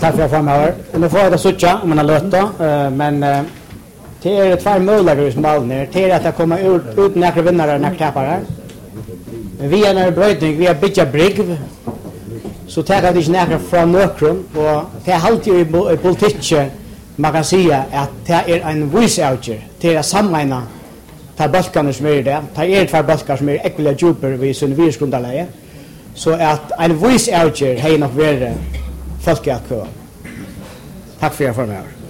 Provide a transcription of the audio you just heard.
tack för framöver. Nu får jag det sucha om man har lött men det är två möjligheter som Malmö. Det är att det kommer ut några vinnare och några tappare. Vi är en brödning, vi har byggt brygg. Så tar det inte några från nökron och det är alltid i politiken man kan säga att det är en voice-outer. Det är sammanhållna tar balkarna som är det. Det är två balkar som är äckliga djuper vid sin virusgrundaläge. Så att en voice-outer har nog varit folk att köra. Tack för er för mig.